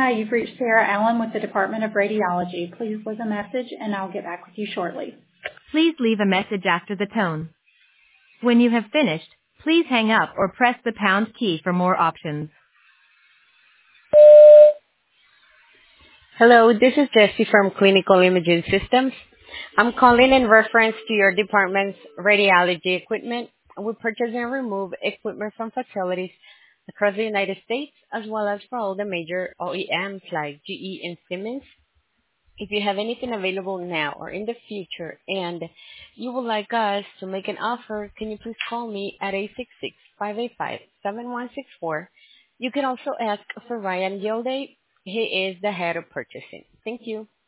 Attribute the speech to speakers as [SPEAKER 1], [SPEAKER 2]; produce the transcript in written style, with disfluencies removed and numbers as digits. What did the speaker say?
[SPEAKER 1] Hi, you've reached Sarah Allen with the Department of Radiology. Please leave a message and I'll get back with you shortly.
[SPEAKER 2] Please leave a message after the tone. When you have finished, please hang up or press the pound key for more options.
[SPEAKER 3] Hello, this is Jessie from Clinical Imaging Systems. I'm calling in reference to your department's radiology equipment. We purchase and remove equipment from facilities across the United States, as well as for all the major OEMs like GE and Siemens. If you have anything available now or in the future and you would like us to make an offer, can you please call me at 866-585-7164. You can also ask for Ryan Gilday. He is the head of purchasing. Thank you.